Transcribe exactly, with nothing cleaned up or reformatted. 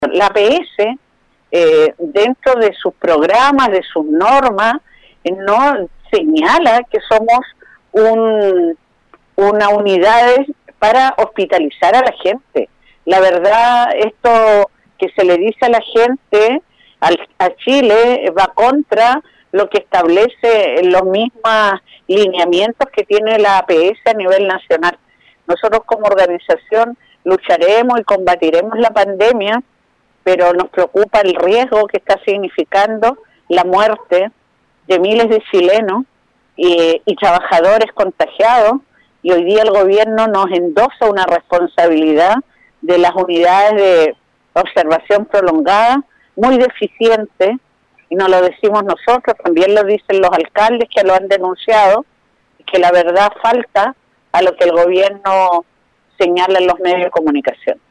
La A P S, eh, dentro de sus programas, de sus normas, eh, no señala que somos un, una unidad para hospitalizar a la gente. La verdad, esto que se le dice a la gente, al, a Chile, va contra lo que establece los mismos lineamientos que tiene la A P S a nivel nacional. Nosotros como organización lucharemos y combatiremos la pandemia, pero nos preocupa el riesgo que está significando la muerte de miles de chilenos y, y trabajadores contagiados, y hoy día el gobierno nos endosa una responsabilidad de las unidades de observación prolongada muy deficiente, y no lo decimos nosotros, también lo dicen los alcaldes que lo han denunciado, que la verdad falta a lo que el gobierno señala en los medios de comunicación.